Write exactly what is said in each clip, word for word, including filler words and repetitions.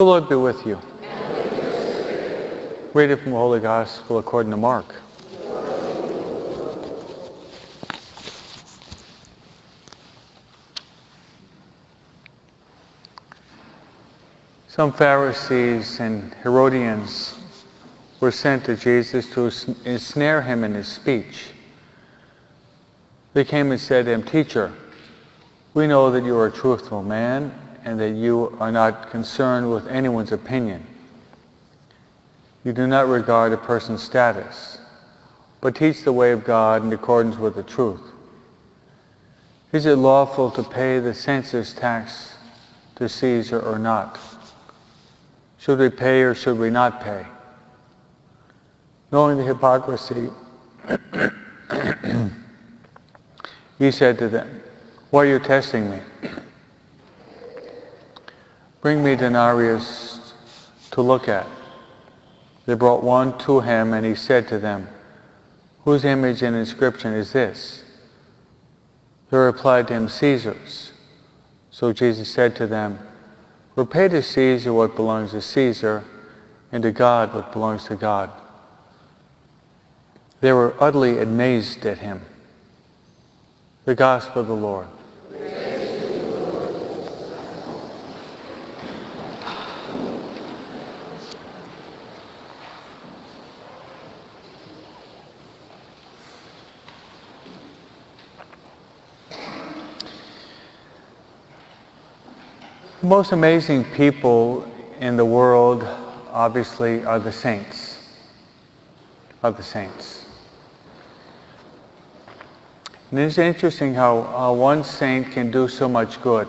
The Lord be with you. Reading from the Holy Gospel according to Mark. Some Pharisees and Herodians were sent to Jesus to ensnare him in his speech. They came and said to him, "Teacher, we know that you are a truthful man and that you are not concerned with anyone's opinion. You do not regard a person's status, but teach the way of God in accordance with the truth. Is it lawful to pay the census tax to Caesar or not? Should we pay or should we not pay?" Knowing the hypocrisy, he said to them, "Why are you testing me? Bring me denarius to look at." They brought one to him, and he said to them, "Whose image and inscription is this?" They replied to him, "Caesar's." So Jesus said to them, "Repay to Caesar what belongs to Caesar, and to God what belongs to God." They were utterly amazed at him. The Gospel of the Lord. The most amazing people in the world, obviously, are the saints. Are the saints. And it's interesting how, how one saint can do so much good.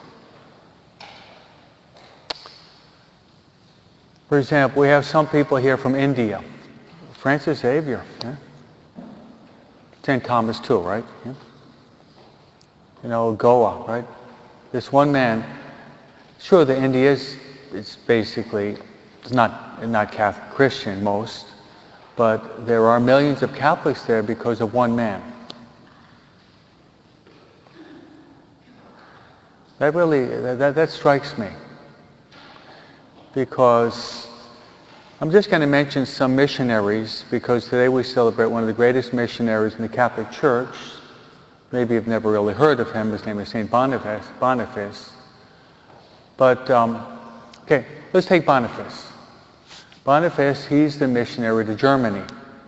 For example, we have some people here from India. Francis Xavier, yeah? Saint Thomas too, right? Yeah? You know, Goa, right? This one man. Sure, the India is, it's basically, it's not, not Catholic Christian, most, but there are millions of Catholics there because of one man. That really, that, that strikes me. Because, I'm just going to mention some missionaries, because today we celebrate one of the greatest missionaries in the Catholic Church. Maybe you've never really heard of him. His name is Saint Boniface. Boniface. But, um, okay, let's take Boniface. Boniface, he's the missionary to Germany.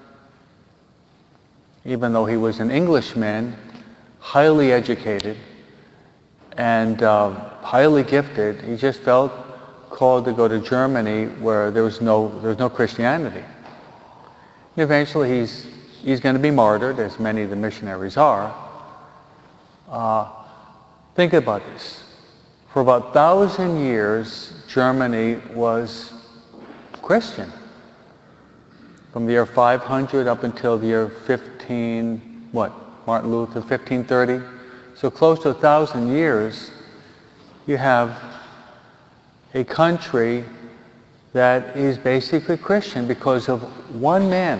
Even though he was an Englishman, highly educated, and uh, highly gifted, he just felt called to go to Germany where there was no, there was no Christianity. And eventually he's, he's going to be martyred, as many of the missionaries are. Uh, think about this. For about a thousand years, Germany was Christian. From the year five hundred up until the year fifteen, what? Martin Luther, fifteen thirty. So close to a thousand years, you have a country that is basically Christian because of one man.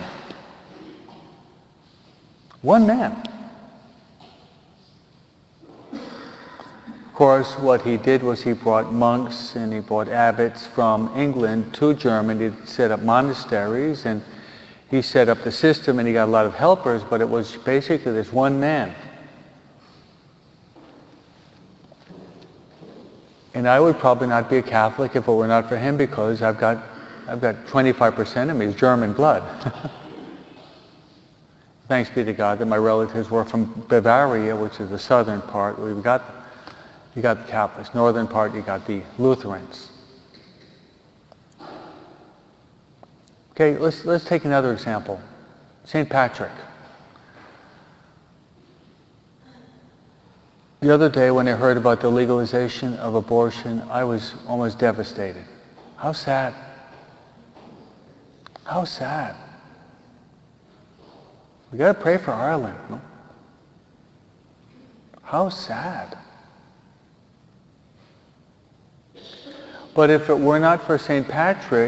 One man. Of course, what he did was he brought monks and he brought abbots from England to Germany to set up monasteries, and he set up the system and he got a lot of helpers, but it was basically this one man. And I would probably not be a Catholic if it were not for him, because I've got, I've got twenty-five percent of me is German blood. Thanks be to God that my relatives were from Bavaria, which is the southern part. We've got You got the Catholics. Northern part, you got the Lutherans. Okay, let's, let's take another example. Saint Patrick. The other day when I heard about the legalization of abortion, I was almost devastated. How sad. How sad. We got to pray for Ireland. No? How sad. But if it were not for Saint Patrick,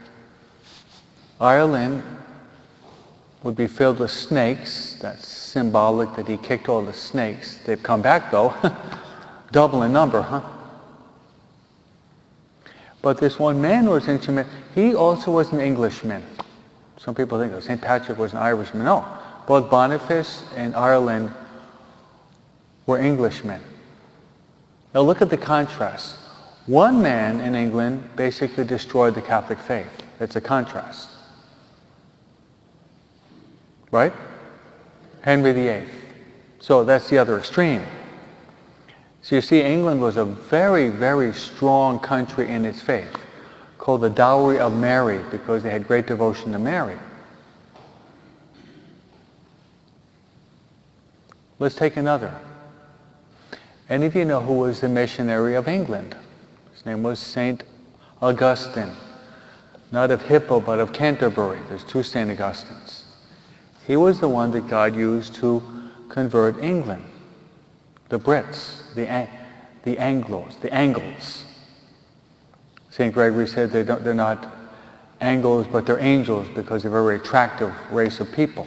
Ireland would be filled with snakes. That's symbolic that he kicked all the snakes. They've come back though. Double in number, huh? But this one man was instrumental. He also was an Englishman. Some people think Saint Patrick was an Irishman. No. Both Boniface and Ireland were Englishmen. Now look at the contrast. One man in England basically destroyed the Catholic faith. It's a contrast. Right? Henry the Eighth. So that's the other extreme. So you see, England was a very, very strong country in its faith, called the Dowry of Mary, because they had great devotion to Mary. Let's take another. Any of you know who was the missionary of England? His name was Saint Augustine. Not of Hippo, but of Canterbury. There's two Saint Augustines. He was the one that God used to convert England. The Brits, the, Ang the Anglos, the Angles. Saint Gregory said they don't, they're not Angles, but they're angels because they're a very attractive race of people.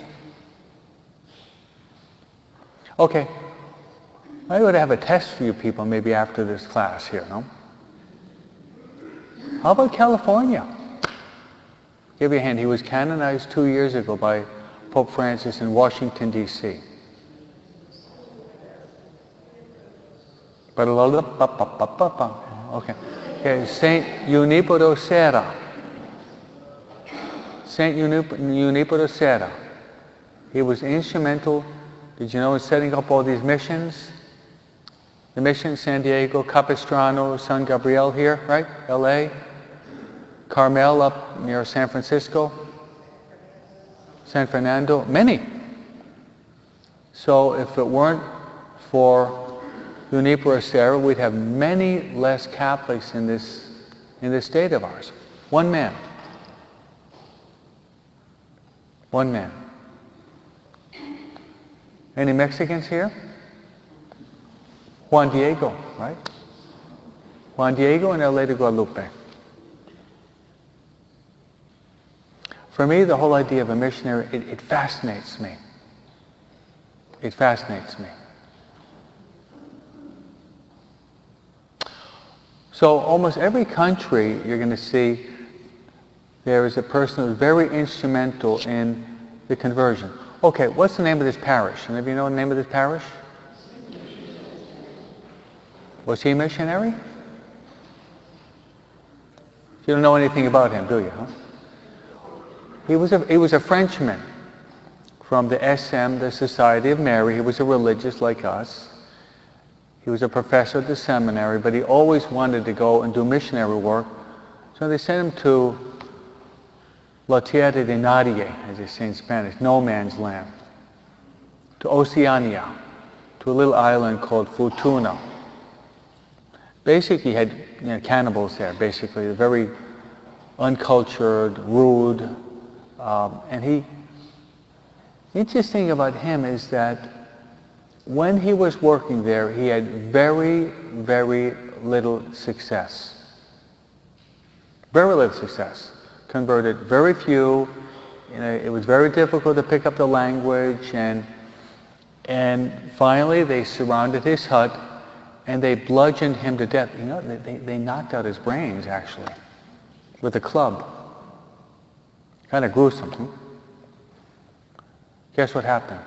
Okay, I ought to have a test for you people maybe after this class here, no? How about California? Give you a hand. He was canonized two years ago by Pope Francis in Washington, D C Okay. Okay, Saint Junipero Serra. Saint Junipero Serra. He was instrumental, did you know, in setting up all these missions? The mission, San Diego, Capistrano, San Gabriel here, right? L A. Carmel up near San Francisco. San Fernando, many. So if it weren't for Junipero Serra, we'd have many less Catholics in this, in this state of ours. One man. One man. Any Mexicans here? Juan Diego, right? Juan Diego and El de Guadalupe. For me, the whole idea of a missionary, it, it fascinates me. It fascinates me. So almost every country you're going to see there is a person who's very instrumental in the conversion. Okay, what's the name of this parish? Any of you know the name of this parish? Was he a missionary? You don't know anything about him, do you? Huh? He was a, he was a Frenchman from the S M, the Society of Mary. He was a religious like us. He was a professor at the seminary, but he always wanted to go and do missionary work. So they sent him to La Tierra de Nadie, as they say in Spanish, no man's land, to Oceania, to a little island called Futuna. Basically, he had you know, cannibals there, basically, very uncultured, rude, um, and he, the interesting thing about him is that when he was working there, he had very, very little success. Very little success. Converted very few. You know, it was very difficult to pick up the language, and and finally they surrounded his hut and they bludgeoned him to death. You know, they, they knocked out his brains actually with a club. Kind of gruesome. Hmm? Guess what happened?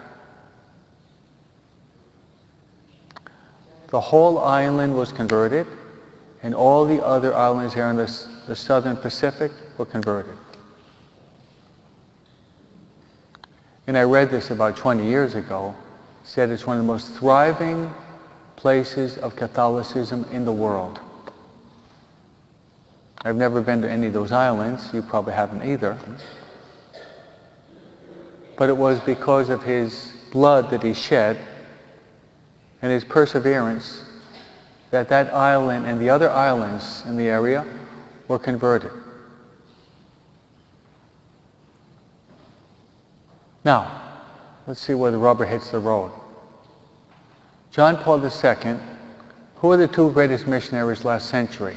The whole island was converted, and all the other islands here in the, the southern Pacific were converted. And I read this about twenty years ago, said it's one of the most thriving places of Catholicism in the world. I've never been to any of those islands, you probably haven't either. But it was because of his blood that he shed and his perseverance that that island and the other islands in the area were converted. Now, let's see where the rubber hits the road. John Paul the Second, who are the two greatest missionaries last century?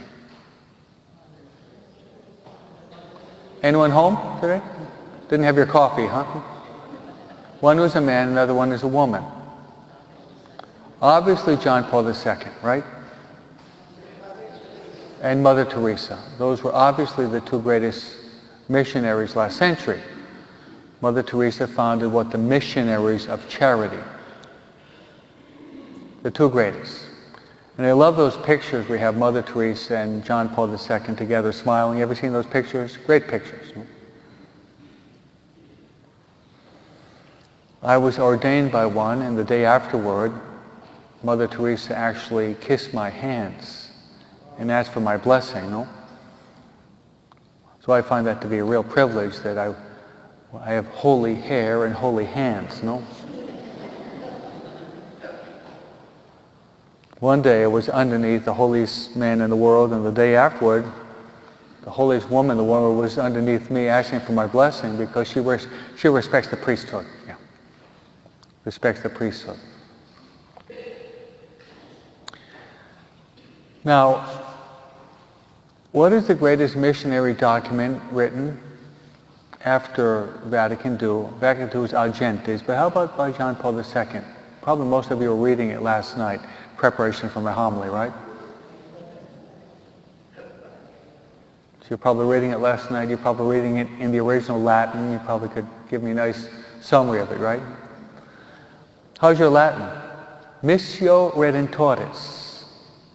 Anyone home today? Didn't have your coffee, huh? One was a man, another one is a woman. Obviously John Paul the Second, right? and Mother Teresa. Those were obviously the two greatest missionaries last century. Mother Teresa founded what the Missionaries of Charity. The two greatest. And I love those pictures. We have Mother Teresa and John Paul the Second together smiling. You ever seen those pictures? Great pictures. I was ordained by one, and the day afterward, Mother Teresa actually kissed my hands and asked for my blessing, no? So I find that to be a real privilege that I, I have holy hair and holy hands, no? One day I was underneath the holiest man in the world, and the day afterward, the holiest woman in the world was underneath me asking for my blessing because she, res- she respects the priesthood. Yeah. Respects the priesthood. Now, what is the greatest missionary document written after Vatican two? Vatican two is Ad Gentes, but how about by John Paul the Second? Probably most of you were reading it last night, preparation for my homily, right? So you're probably reading it last night, you're probably reading it in the original Latin, you probably could give me a nice summary of it, right? How's your Latin? Missio Redemptoris.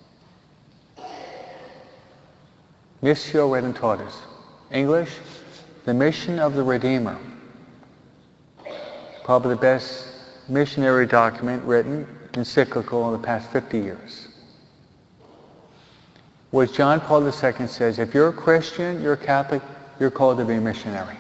Missio Redemptoris. English? The Mission of the Redeemer. Probably the best missionary document written, encyclical, in the past fifty years. Which John Paul the Second says, if you're a Christian, you're a Catholic, you're called to be a missionary.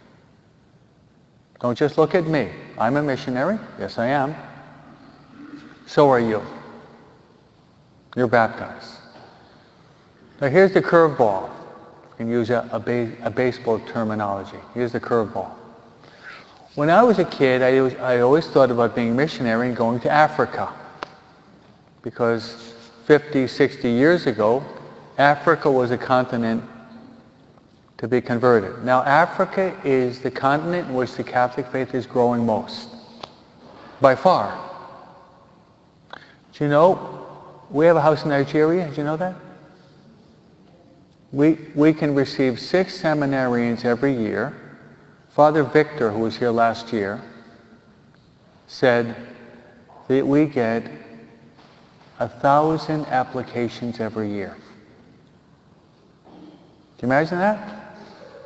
Don't just look at me. I'm a missionary. Yes, I am. So are you. You're baptized. Now here's the curveball. You can use a, a, ba- a baseball terminology. Here's the curveball. When I was a kid, I, was, I always thought about being a missionary and going to Africa. Because fifty, sixty years ago, Africa was a continent to be converted. Now Africa is the continent in which the Catholic faith is growing most. By far. Do you know, we have a house in Nigeria, did you know that? We, we can receive six seminarians every year. Father Victor, who was here last year, said that we get a thousand applications every year. Can you imagine that?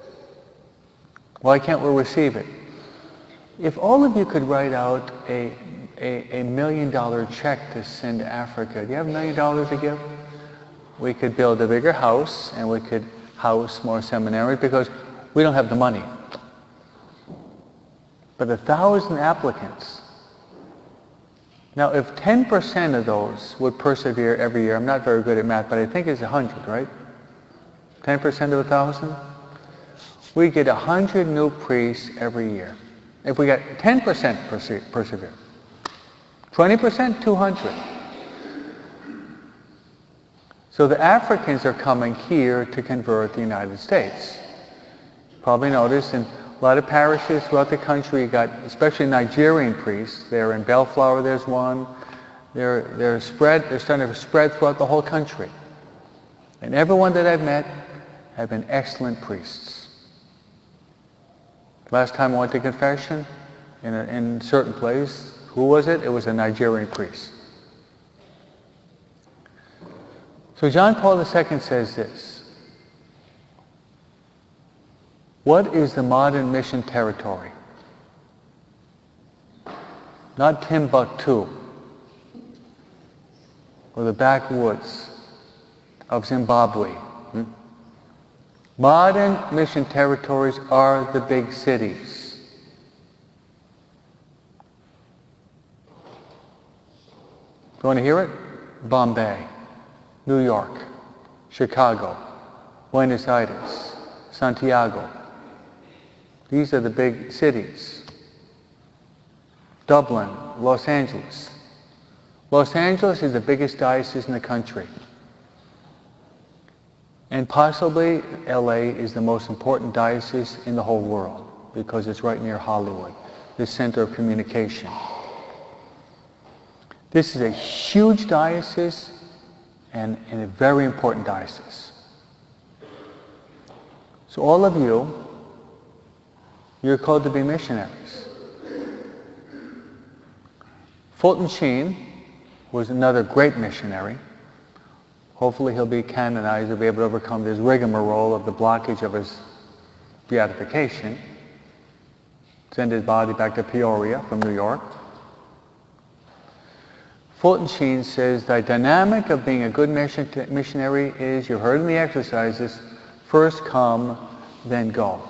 Why can't we receive it? If all of you could write out a, a, a million dollar check to send to Africa, do you have a million dollars to give? We could build a bigger house and we could house more seminaries because we don't have the money. But a thousand applicants. Now if ten percent of those would persevere every year, I'm not very good at math, but I think it's one hundred, right? ten percent of a thousand? We get one hundred new priests every year. If we got ten percent perse- persevere. twenty percent, two hundred. So the Africans are coming here to convert the United States. Probably noticed in a lot of parishes throughout the country, you got especially Nigerian priests. They're in Bellflower, there's one. They're, they're spread, they're starting to spread throughout the whole country. And everyone that I've met have been excellent priests. Last time I went to confession in a, in a certain place, who was it? It was a Nigerian priest. So John Paul the Second says this. What is the modern mission territory? Not Timbuktu or the backwoods of Zimbabwe. Hmm? Modern mission territories are the big cities. You want to hear it? Bombay, New York, Chicago, Buenos Aires, Santiago. These are the big cities. Dublin, Los Angeles. Los Angeles is the biggest diocese in the country. And possibly L A is the most important diocese in the whole world because it's right near Hollywood, the center of communication. This is a huge diocese and, and a very important diocese. So all of you, you're called to be missionaries. Fulton Sheen was another great missionary. Hopefully he'll be canonized, he'll be able to overcome this rigmarole of the blockage of his beatification. Send his body back to Peoria from New York. Fulton Sheen says the dynamic of being a good mission missionary is, you heard in the exercises, first come, then go.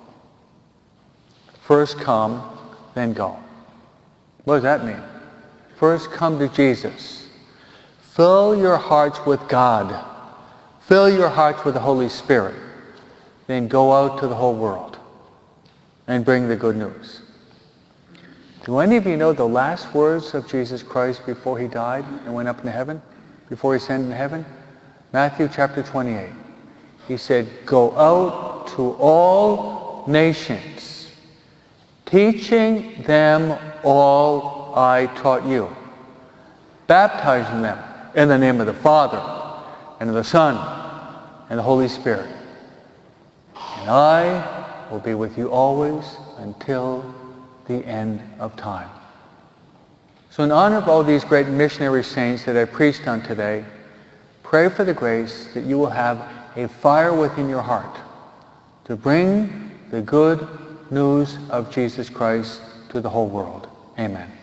First come, then go. What does that mean? First come to Jesus. Fill your hearts with God. Fill your hearts with the Holy Spirit. Then go out to the whole world and bring the good news. Do any of you know the last words of Jesus Christ before he died and went up into heaven? Before he ascended into heaven? Matthew chapter twenty-eight. He said, go out to all nations, teaching them all I taught you, baptizing them in the name of the Father, and of the Son, and the Holy Spirit. And I will be with you always until the end of time. So in honor of all these great missionary saints that I preached on today, pray for the grace that you will have a fire within your heart to bring the good news of Jesus Christ to the whole world. Amen.